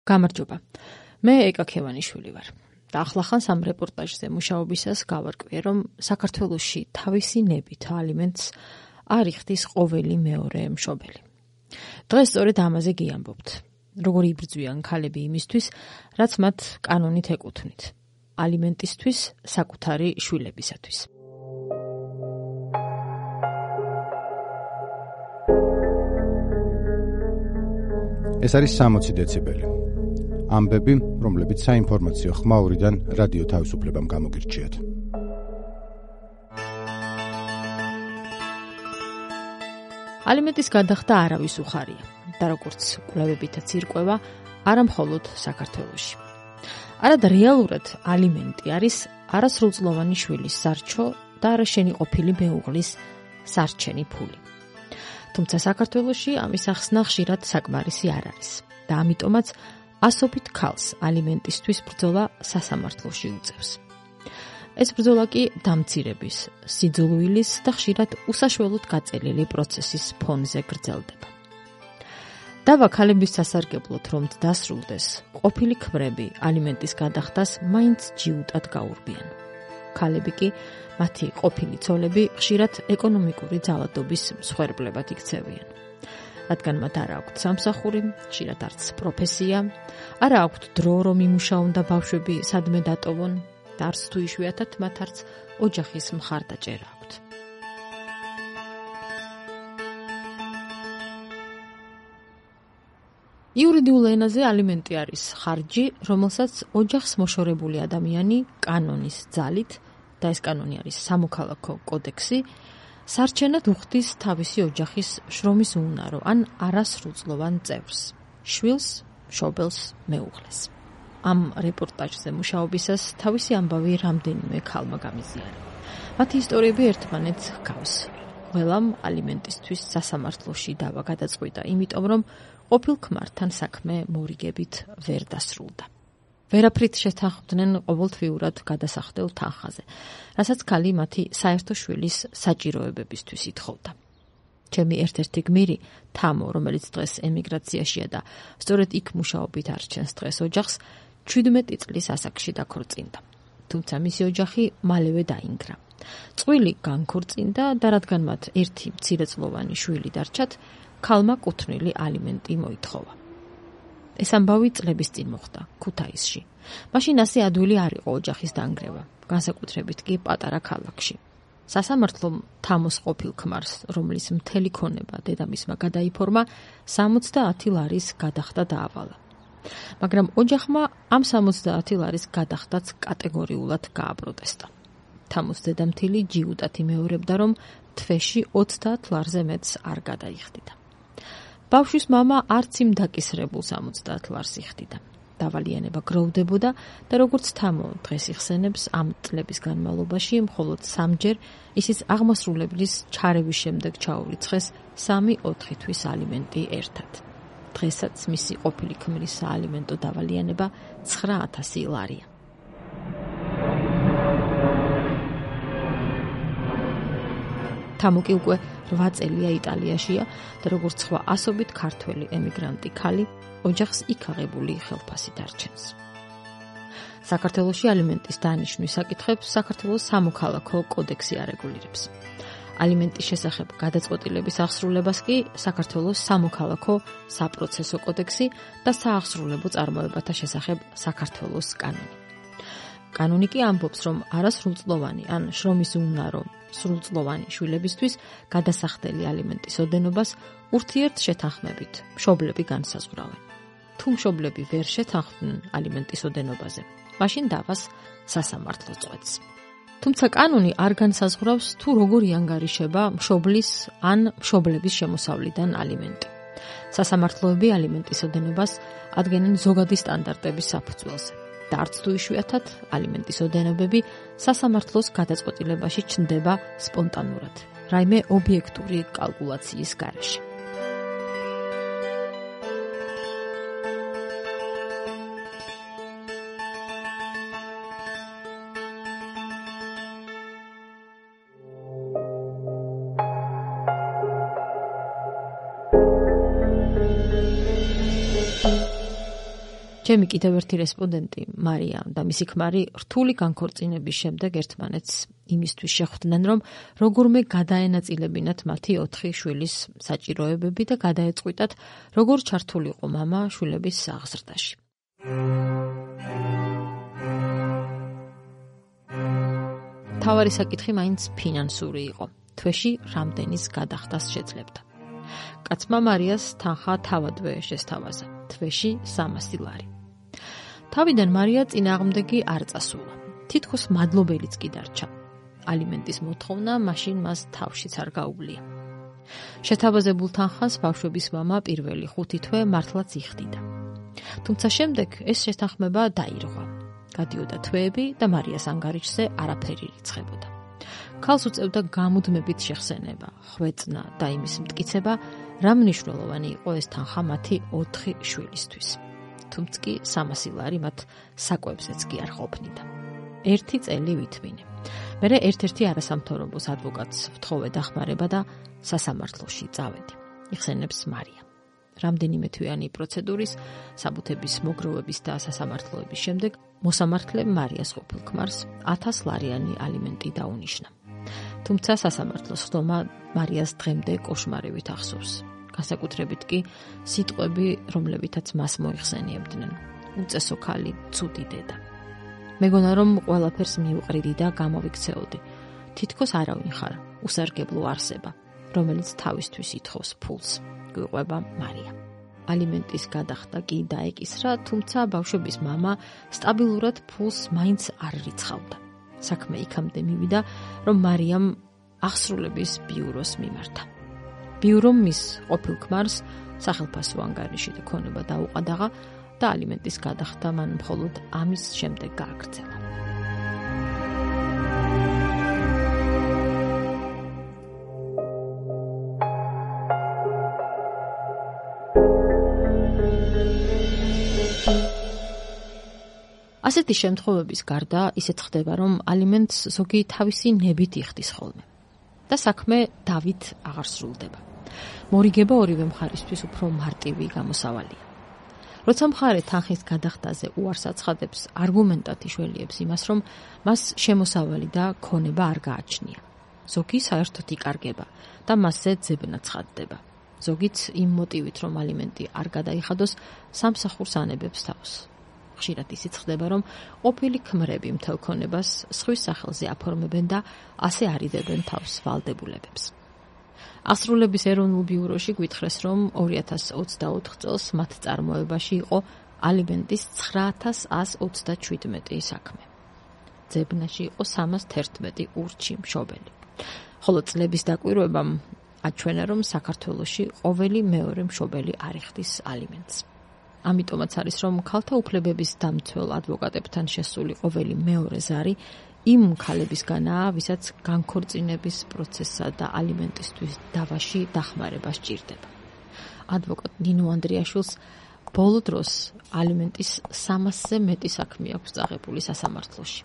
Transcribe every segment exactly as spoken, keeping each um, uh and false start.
გამარჯობა. მე ეკა ქევანიშვილი ვარ. და ახლახანს ამ რეპორტაჟზე მუშაობისას გავარკვიე, რომ საქართველოში თავისი ნებით ალიმენტს არ იხდის ყოველი მეორე მშობელი. დღეს სწორედ ამაზე გიამბობთ. როგორ იბრძვიან ქალები იმისთვის, რაც მათ კანონით ეკუთვნით. ალიმენტისთვის საკუთარი შვილებისათვის. ეს არის სამოცი დეციბელი. ამბები, რომლებიც საინფორმაციო ხმაურიდან რადიო თავისუფლებამ გამოგირჩიათ. ალიმენტის გადახდა არავის უხარია და როგორც კვლევებითაც ირკვევა, არა მხოლოდ საქართველოში. არადა რეალურად ალიმენტი არის არასრულწლოვანი შვილის სარჩო და არაშენი ყოფილი მეუღლის სარჩენი ფული. თუმცა საქართველოში ამის ახსნა ხშირად საკმარისი არ არის და ამიტომაც ასობით ქალს ალიმენტისთვის ბრძოლა სასამართლოში უწევს. ეს ბრძოლა კი დამცირების, სიძულვილის და ხშირად უსაშველოდ გაწელილი პროცესის ფონზე გრძელდება. დავა ქალების სასარგებლოდ რომ დასრულდეს, ყოფილი ქმრები ალიმენტის გადახდას მაინც ჯიუტად გაურბიან. ქალები კი მათი ყოფილი ცოლები ხშირად ეკონომიკური ძალადობის მსხვერპლებად იქცევიან. რადგან მათ არ აქვთ სამსახური, ხშირად არც პროფესია, არ აქვთ დრო რომ იმუშაონ და ბავშვები სადმე დატოვონ და არც თუ იშვიათად მათ არც ოჯახის მხარდაჭერა აქვთ. იურიდიულ ენაზე ალიმენტი არის ხარჯი, რომელსაც ოჯახს მოშორებული ადამიანი კანონის ძალით და ეს კანონი არის სამოქალაქო კოდექსი, სარჩენად უხდის თავისი ოჯახის შრომის უნარო ან არასრულწლოვან წევრს, შვილს, მშობელს, მეუღლეს. ამ რეპორტაჟზე მუშაობისას თავისი ამბავი რამდენიმე ქალმა გამიზიარა. მათი ისტორიები ერთმანეთს ჰგავს. ყველამ ალიმენტისთვის სასამართლოში დავა გადაწყვიტა, იმიტომ რომ ყოფილ ქმართან საქმე მორიგებით ვერ დასრულდა. ვერაფრით შეთანხმდნენ ყოველთვიურად გადასახდელ თანხაზე, რასაც ქალი მათი საერთო შვილის საჭიროებებისთვის ითხოვდა. ჩემი ერთ-ერთი გმირი, თამო, რომელიც დღეს ემიგრაციაშია და სწორედ იქ მუშაობით არჩენს დღეს ოჯახს, ჩვიდმეტი წლის ასაკში დაქორწინდა. თუმცა მისი ოჯახი მალევე დაინგრა. წყვილი განქორწინდა და რადგან მათ ერთი მცირეწლოვანი შვილი დარჩათ, ქალმა კუთვნილი ალიმენტი მოითხოვა. ეს ამბავი წლების წინ მოხდა ქუთაისში. მაშინ ასე ადვილი არ იყო ოჯახის დანგრევა, განსაკუთრებით კი პატარა ქალაქში. სასამართლომ თამოს ყოფილ ქმარს, რომლის მთელი ქონება დედამისმა გადაიფორმა, სამოცდაათი ლარის გადახდა დაავალა. მაგრამ ოჯახმა ამ სამოცდაათი ლარის გადახდაც კატეგორიულად გააპროტესტა. თამოს დედამთილი ჯიუტად იმეორებდა, რომ თვეში ოცდაათ ლარზე მეტს არ გადაიხდიდა. ბავშვის მამა არც იმ დაკისრებულ სამოცდაათ ლარს იხდიდა. დავალიანება გროვდებოდა და როგორც თამო დღეს იხსენებს, ამ წლების განმავლობაში მხოლოდ სამჯერ, ისიც აღმასრულებლის ჩარევის შემდეგ ჩაურიცხეს სამი-ოთხი თვის ალიმენტი ერთად. დღესაც მისი ყოფილი ქმრის საალიმენტო დავალიანება ცხრა ათასი ლარია. თამო კი უკვე რვა წელია იტალიაშია და როგორც სხვა ასობით ქართველი ემიგრანტი ქალი, ოჯახს იქ აღებული ხელფასით არჩენს. საქართველოში ალიმენტის დანიშვნის საკითხებს საქართველოს სამოქალაქო კოდექსი არეგულირებს. ალიმენტის შესახებ გადაწყვეტილების აღსრულებას კი საქართველოს სამოქალაქო საპროცესო კოდექსი და საახსრულებო წარმოებათა შესახებ საქართველოს კანონი. კანონი კი ამბობს, რომ არასრულწლოვანი ან შრომის უნარო სრულწლოვანი შვილებისთვის გადასახდელი ალიმენტის ოდენობას ურთიერთ შეთანხმებით მშობლები განსაზღვრავენ. თუ მშობლები ვერ შეთანხმდნენ ალიმენტის ოდენობაზე, მაშინ დავას სასამართლო წყვეტს. თუმცა კანონი არ განსაზღვრავს, თუ როგორი ანგარიშება მშობლის ან მშობლების შემოსავლიდან ალიმენტი. სასამართლოები ალიმენტის ოდენობას ადგენენ ზოგადი სტანდარტების საფუძველზე. და არც თუ იშვიათად ალიმენტის ოდენობები სასამართლოს გადაწყვეტილებაში ჩნდება სპონტანურად, რაიმე ობიექტური კალკულაციის გარეშე. ჩემი კიდევ ერთი რესპონდენტი მარია და მისი ქმარი რთული განქორწინების შემდეგ ერთმანეთს იმისთვის შეხვდნენ, რომ როგორმე გადაენაწილებინათ მათი ოთხი შვილის საჭიროებები და გადაეწყვიტათ, როგორ ჩართულიყო მამა შვილების აღზრდაში. თავარი საკითხი მაინც ფინანსური იყო. თვეში რამდენის გადახდას შეძლებდა. კაცმა მარიას თანხა თავადვე შესთავაზა. თვეში სამასი ლარი. თავიდან მარია წინააღმდეგი არ წასულა. თითქოს მადლობელიც კი დარჩა. ალიმენტის მოთხოვნა მაშინ მას თავშიც არ გაუვლია. შეთავაზებულ თანხას ბავშვების მამა პირველი ხუთი თვე მართლაც იხდიდა. თუმცა შემდეგ ეს შეთანხმება დაირღვა. გადიოდა თვეები და მარიას ანგარიშზე არაფერი რიცხებოდა. ქალს უწევდა გამუდმებით შეხსენება, ხვეწნა და იმის მტკიცება, რა მნიშვნელოვანი იყო ეს თანხა მათი ოთხი შვილისთვის. თუმცა კი სამასი ლარი მათ საკვებზეც კი არ ყოფნიდა. ერთი წელი ვითმინე. მერე ერთ-ერთი არასამთავრობოს ადვოკატს ვთხოვე დახმარება და სასამართლოში წავედი. იხსენებს მარია. რამდენიმე თვიანი პროცედურის, საბუთების მოგროვების და სასამართლოების შემდეგ მოსამართლემ მარიას ყოფილ ქმარს ათას ლარიანი ალიმენტი დაუნიშნა. თუმცა სასამართლოს ხდომა მარიას დღემდე კოშმარივით ახსოვს. განსაკუთრებით კი სიტყვები, რომლებითაც მას მოიხსენიებდნენ. უწესო ქალი, ცუდი დედა. მეგონა რომ ყველაფერს მიუყრიდი და გამოვიქცეოდი. თითქოს არავინ ხარ, უსარგებლო არსება, რომელიც თავისთვის ითხოვს ფულს. გვიყვება მარია. ალიმენტის გადახდა კი დაეკისრა, თუმცა ბავშვების მამა სტაბილურად ფულს მაინც არ რიცხავდა. საქმე იქამდე მივიდა, რომ მარიამ აღსრულების ბიუროს მიმართა. ბიურომ მის ყოფილ ქმარს სახელფასო ანგარიში და ქონება დაუყადაღა და ალიმენტის გადახდა მან მხოლოდ ამის შემდეგ გააგრძელა. ასეთი შემთხვევების გარდა ისეც ხდება, რომ ალიმენტს ზოგი თავისი ნებით იხდის ხოლმე და საქმე დავით აღარ სრულდება. მორიგება ორივე მხარისთვის უფრო მარტივი გამოსავალია. როცა მხარე თანხის გადახდაზე უარს აცხადებს, არგუმენტად იშველიებს იმას, რომ მას შემოსავალი და ქონება არ გააჩნია. ზოგი საერთოდ იკარგება და მასზე ძებნა ცხადდება. ზოგიც იმ მოტივით, რომ ალიმენტი არ გადაიხადოს, სამსახურს ანებებს თავს. ხშირად ისიც ხდება, რომ ყოფილი ქმრები მთელ ქონებას სხვის სახელზე აფორმებენ და ასე არიდებენ თავს ვალდებულებებს. აღსრულების ეროვნულ ბიუროში გვითხრეს, რომ ორი ათას ოცდაოთხ წელს მათ წარმოებაში იყო ალიმენტის ცხრა ათას ასი ოცდაშვიდმეტი საქმე. ძებნაში იყო სამას თერთმეტი ურჩი მშობელი. ხოლო წლების დაკვირვებამ აჩვენა, რომ საქართველოში ყოველი მეორე მშობელი არ იხდის ალიმენტს. ამიტომაც არის, რომ ქალთა უფლებების დამცველ ადვოკატებთან შესული ყოველი მეორე ზარი იმ ქალებისგანაა, ვისაც განქორწინების პროცესსა და ალიმენტისთვის დავაში დახმარება სჭირდება. ადვოკატ ნინო ანდრიაშვილს ბოლო დროს ალიმენტის სამასზე მეტი საქმე აქვს წაღებული სასამართლოში.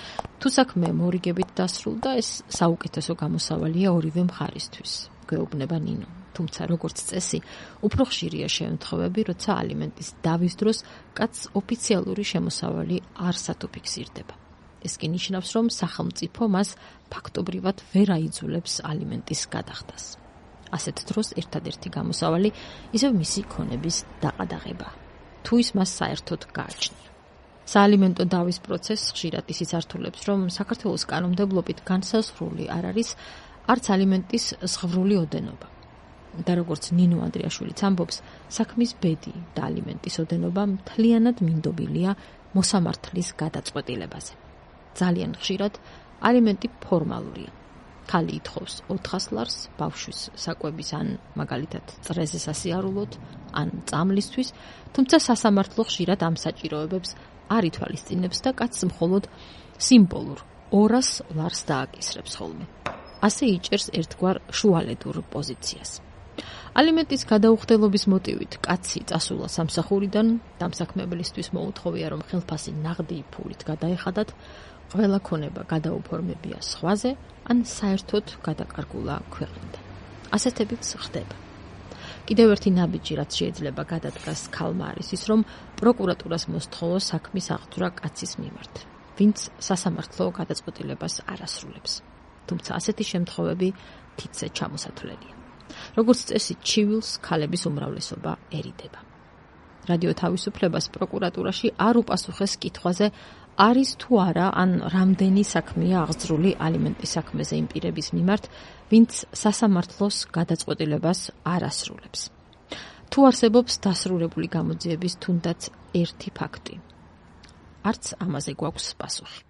თუ საქმე მორიგებით დასრულდა, ეს საუკეთესო გამოსავალია ორივე მხარისთვის, გვეუბნება ნინო. თუმცა როგორც წესი, უფრო ხშირია შემთხვევები, როცა ალიმენტის დავის დროს კაცს ოფიციალური შემოსავალი არსად უფიქსირდება. ეს კი ნიშნავს, რომ სახელმწიფო მას ფაქტობრივად ვერ აიძულებს ალიმენტის გადახდას. ასეთ დროს ერთადერთი გამოსავალი ისევ მისი ქონების დაყადაღება, თუ ის მას საერთოდ გააჩნია. საალიმენტო დავის პროცესს ხშირად ისიც ართულებს, რომ საქართველოს კანონმდებლობით განსაზღვრული არ არის არც ალიმენტის ზღვრული ოდენობა. და როგორც ნინო ანდრიაშვილიც ამბობს, საქმის ბედი და ალიმენტის ოდენობა მთლიანად მინდობილია მოსამართლის გადაწყვეტილებაზე. ძალიან ხშირად ალიმენტი ფორმალურია. ქალი ითხოვს ოთხას ლარს ბავშვის საკვების ან მაგალითად წრეზე სასიარულოდ ან წამლისთვის, თუმცა სასამართლო ხშირად ამ საჭიროებებს არ ითვალისწინებს და კაცს მხოლოდ სიმბოლურ ორას ლარს დააკისრებს ხოლმე. ასე იჭერს ერთგვარ შუალედურ პოზიციას. ალიმენტის გადაუხდელობის მოტივით კაცი წასულა სამსახურიდან, დამსაქმებლისთვის მოუთხოვია, რომ ხელფასი ნაღდი ფულით გადაეხადათ, ყველა ქონება გადაუფორმებია სხვაზე, ან საერთოდ გადაკარგულა ქვეყნიდან. ასეთებიც ხდება. კიდევ ერთი ნაბიჯი, რაც შეიძლება გადადგას ქალმა არის ის, რომ პროკურატურას მოსთხოვოს საქმის აღძვრა კაცის მიმართ, ვინც სასამართლო გადაწყვეტილებას არ ასრულებს. თუმცა ასეთი შემთხვევები თითზე ჩამოსათვლელია. როგორც წესი, ჩივილს ქალების უმრავლესობა ერიდება. რადიო თავისუფლებას პროკურატურაში არ უპასუხეს კითხვაზე, არის თუ არა ან რამდენი საქმეა აღძრული ალიმენტის საქმეზე იმ პირების მიმართ, ვინც სასამართლოს გადაწყვეტილებას არ ასრულებს. თუ არსებობს დასრულებული გამოძიების თუნდაც ერთი ფაქტი. არც ამაზე გვაქვს პასუხი.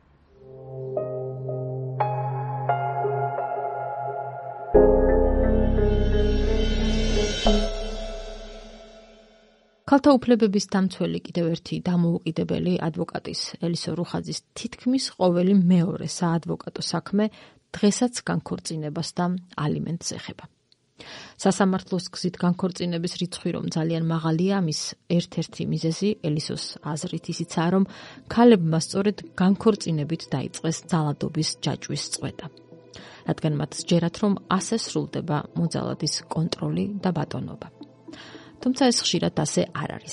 ქალთა უფლებების დამცველი კიდევ ერთი დამოუკიდებელი ადვოკატის ელისო რუხაძის თითქმის ყოველი მეორე საადვოკატო საქმე დღესაც განქორწინებას და ალიმენტს ეხება. სასამართლოს გზით განქორწინების რიცხვი რომ ძალიან მაღალია, ამის ერთ-ერთი მიზეზი ელისოს აზრით ისიცაა, რომ ქალებმა სწორედ განქორწინებით დაიწყეს ძალადობის ჯაჭვის წვედა, რადგან მათ სჯერათ, რომ ასე სრულდება მოძალადის კონტროლი და ბატონობა. თუმცა ეს ხშირად ასე არ არის.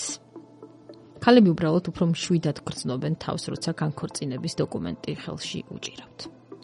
ქალები უბრალოდ უფრო მშვიდად გრძნობენ თავს, როცა განქორწინების დოკუმენტი ხელში უჭირავთ.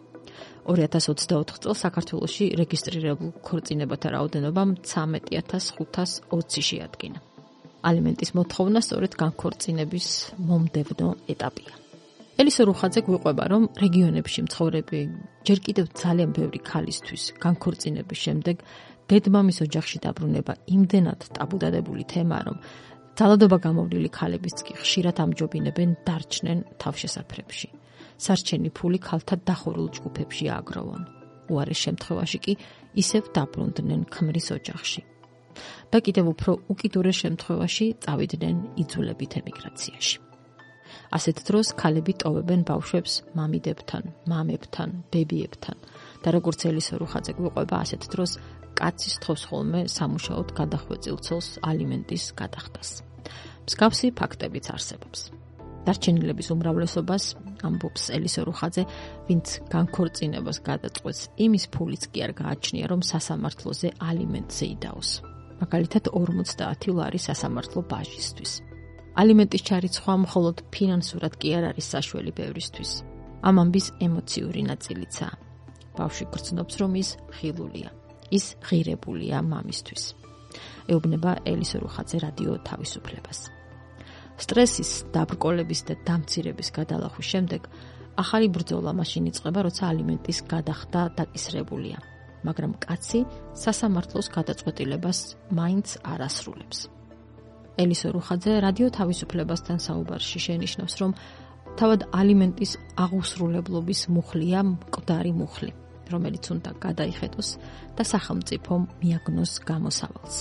ორი ათას ოცდაოთხ წელს საქართველოში რეგისტრირებულ ქორწინებათა რაოდენობა ცამეტი ათას ხუთას ოცი შეადგინა. ალიმენტის მოთხოვნა სწორედ განქორწინების მომდევნო ეტაპია. ელისო რუხაძე გვიყვება, რომ რეგიონებში მცხოვრები ჯერ კიდევ ძალიან ბევრი ქალისთვის განქორწინების შემდეგ დედმამის ოჯახში დაბრუნება იმდენად ტაბუდადებული თემაა, რომ ძალადობა გამოვლილი ქალებიც კი ხშირად ამჯობინებენ დარჩნენ თავშესაფრებში. სარჩენი ფული ქალთა დახურულ ჯგუფებში ააგროვონ. უარეს შემთხვევაში კი ისევ დაბრუნდნენ ქმრის ოჯახში. და კიდევ უფრო უკიდურეს შემთხვევაში წავიდნენ იძულებით ემიგრაციაში. ასეთ დროს ქალები ტოვებენ ბავშვებს მამიდებთან, მამებთან, ბებიებთან და როგორც ელისო რუხაძე გვიყვება, ასეთ დროს კაცის თხოვს ხოლმე სამუშაოდ გადახვეწილ ცოლს ალიმენტის გადახდას. მსგავსი ფაქტებიც არსებობს. დარჩენილების უმრავლესობას, ამბობს ელისო რუხაძე, ვინც განქორწინებას გადაწყვეტს, იმის ფულიც კი არ გააჩნია, რომ სასამართლოზე ალიმენტზე იდაოს. მაგალითად ორმოცდაათი ლარი სასამართლო ბაჟისთვის. ალიმენტის ჩარიცხვა მხოლოდ ფინანსურად კი არ არის საშველი ბევრისთვის. ამ ამბის ემოციური ნაწილიცაა. ბავშვი გრძნობს, რომ ის ხილულია. ის ღირებულია მამისთვის. ეუბნება ელისო რუხაძე რადიო თავისუფლებას. სტრესის, დაბრკოლების და დამცირების გადალახვის შემდეგ ახალი ბრძოლა მაშინ იწყება, როცა ალიმენტის გადახდა დაკისრებულია, მაგრამ კაცი სასამართლოს გადაწყვეტილებას მაინც არ ასრულებს. ელისო რუხაძე რადიო თავისუფლებასთან საუბარში შენიშნავს, რომ თავად ალიმენტის აღუსრულებლობის მუხლია მკვდარი მუხლი, რომელიც უნდა გადაიხედოს და სახელმწიფომ მიაგნოს გამოსავალს.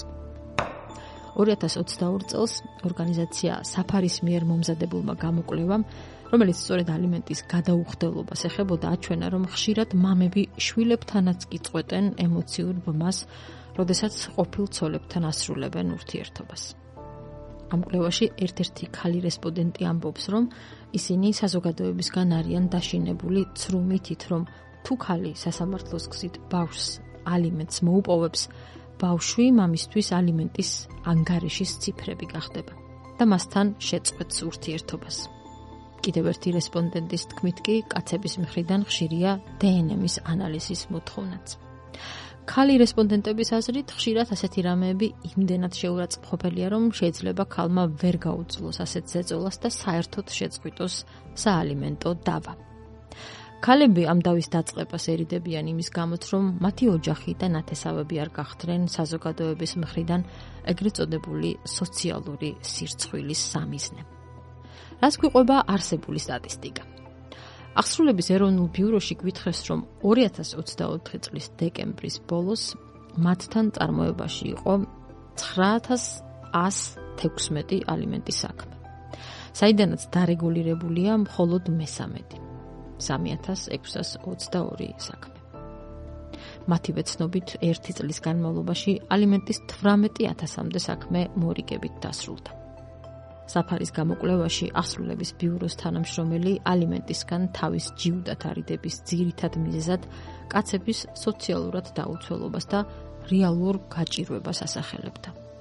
ორი ათას ოცდაორი წელს ორგანიზაცია საფარის მიერ მომზადებულმა გამოკვლევამ, რომელიც სწორედ ალიმენტის გადაუხდელობას ეხებოდა, აჩვენა, რომ ხშირად მამები შვილებთანაც კი წყვეტენ ემოციურ ბმას, როდესაც ყოფილ ცოლებთან ასრულებენ ურთიერთობას. ამ კვლევაში ერთ-ერთი ქალი რესპონდენტი ამბობს, რომ ისინი საზოგადოებისგან არიან დაშინებული ცრუ მითით, რომ თუ ქალი სასამართლოს გზით ბავშვს ალიმენტს მოუპოვებს, ბავშვი მამისთვის ალიმენტის ანგარიშის ციფრები გახდება და მასთან შეწყვეტს ურთიერთობას. კიდევ ერთი რესპონდენტის თქმით კი, კაცების მხრიდან ხშირია დე ენ ემის ანალიზის მოთხოვნაც. ქალი რესპონდენტების აზრით, ხშირად ასეთი რამეები იმდენად შეურაცხმყოფელია, რომ შეიძლება ქალმა ვერ გაუძლოს ასეთ ზეწოლას და საერთოდ შეწყვიტოს საალიმენტო დავა. ქალები ამ დავის დაწყებას ერიდებიან იმის გამოც, რომ მათი ოჯახი და ნათესავები არ გახდნენ საზოგადოების მხრიდან ეგრეთ წოდებული სოციალური სირცხვილის სამიზნე. რას გვიყვება არსებული სტატისტიკა? აღსრულების ეროვნულ ბიუროში გვითხრეს, რომ ორი ათას ოცდაოთხი წლის დეკემბრის ბოლოს მათთან წარმოებაში იყო ცხრა ათას ას თექვსმეტი ალიმენტის საქმე, საიდანაც დარეგულირებულია მხოლოდ მესამედი. სამი ათას ექვსას ოცდაორი საქმე. მათივე ცნობით ერთი წლის განმავლობაში ალიმენტის თვრამეტი ათასამდე საქმე მორიგებით დასრულდა. საფარის გამოკვლევაში აღსრულების ბიუროს თანამშრომელი ალიმენტისგან თავის ჯიუდად არიდების ძირითად მიზეზად კაცების სოციალურად დაუცველობას და რეალურ გაჭირვებას ასახელებდა.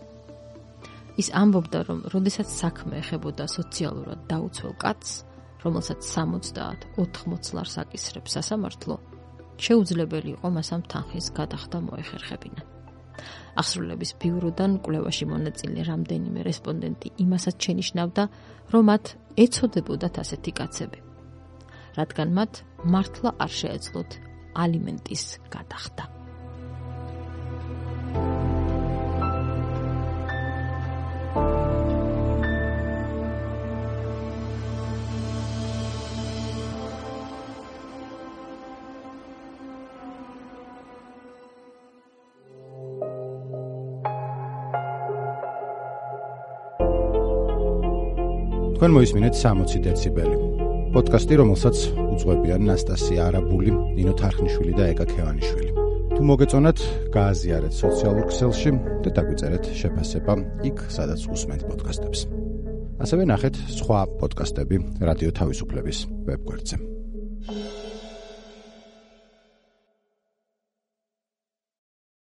ის ამბობდა, რომ როდესაც საქმე ეხებოდა სოციალურად დაუცველ კაცს, რომელსაც სამოცდაათ ოთხმოც ლარს აკისრებს სასამართლო, შეუძლებელი იყო მას ამ თანხის გადახდა მოეხერხებინა. აღსრულების ბიუროდან კვლევაში მონაწილე რამდენიმე რესპონდენტი იმასაც შენიშნავდა, რომ მათ ეცოდებოდათ ასეთი კაცები, რადგან მათ მართლა არ შეეძლოთ ალიმენტის გადახდა. თქვენ მოისმინეთ სამოცი დეციბელი. პოდკასტი, რომელსაც უძღვებიან ნასტასია არაბული, ნინო თარხნიშვილი და ეკა ქევანიშვილი. თუ მოგეწონათ, გააზიარეთ სოციალურ ქსელში და დაგვიწერეთ შეფასება იქ, სადაც უსმენთ პოდკასტებს. ასევე ნახეთ სხვა პოდკასტები რადიო თავისუფლების ვებგვერდზე.